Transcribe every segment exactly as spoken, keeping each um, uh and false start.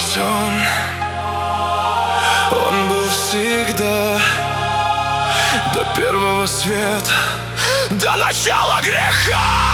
сон, он был всегда до первого света, до начала греха.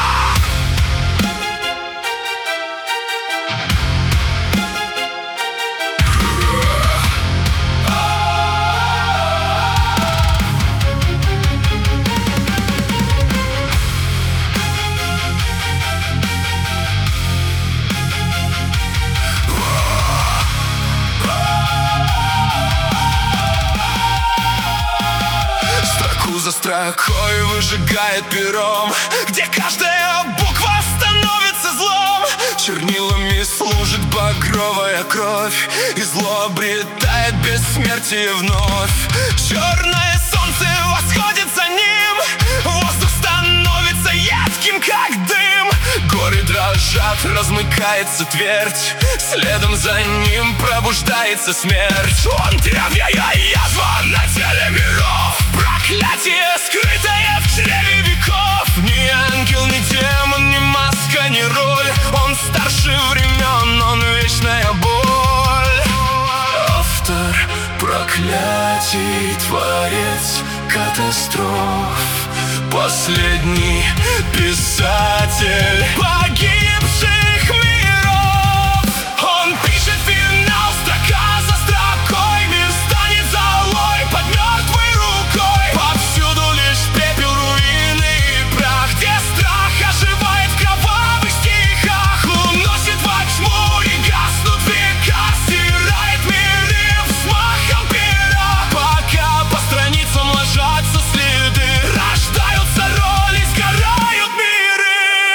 За строкой выжигает пером, где каждая буква становится злом. Чернилами служит багровая кровь, и зло обретает бессмертие вновь. Черное солнце восходит за ним, воздух становится едким, как дым. Горы дрожат, размыкается твердь, следом за ним пробуждается смерть. Он древняя язва на теле миров, проклятие, скрытое в чреве веков. Ни ангел, ни демон, ни маска, ни роль. Он старше времен, он вечная боль. Автор проклятий, творец катастроф, последний писатель погибших миров. Он пишет финал строка за строкой, мир станет золой под мертвой рукой. Повсюду лишь пепел, руины и прах, где страх оживает в кровавых стихах. Уносит во тьму и гаснут века, стирает миры взмахом пера. Пока по страницам ложатся следы, рождаются роли, сгорают миры.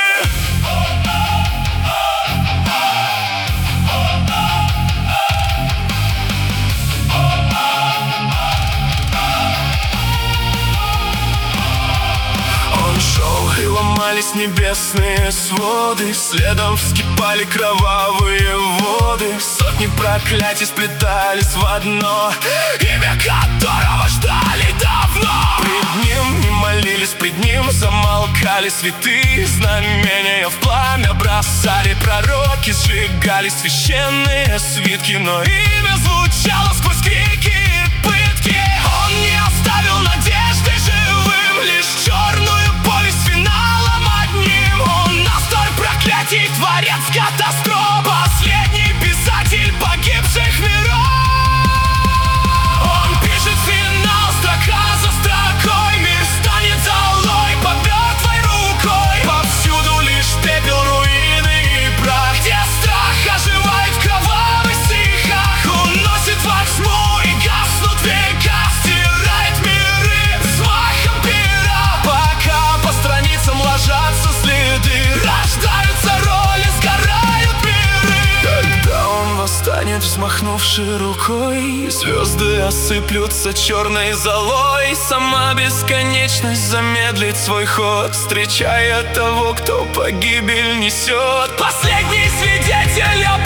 Он шел, и ломались небесные своды, следом вскипали кровавые воды. Сотни проклятий сплетались в одно, имя которого ждали давно. Пред ним не молились, пред ним замолкали святые. Знамения в пламя бросали пророки, сжигали священные свитки, но имя звучало сквозь крики и пытки. Он не оставил надежды живым, лишь черную повесть финалом одним. Он автор проклятий, творец катастроф, последний писатель погибших миров. Он пишет финал строка за строкой, мир станет золой под мертвой рукой. Повсюду лишь пепел, руины и прах, где страх оживает в кровавых стихах. Уносит во тьму и гаснут века, стирает миры взмахом пера. Пока по страницам ложатся следы, рождаются роли, сгорают миры. Когда он восстанет, взмахнувши рукой, звезды осыплются черной золой. Сама бесконечность замедлит свой ход, встречая того, кто погибель несет. Последний свидетель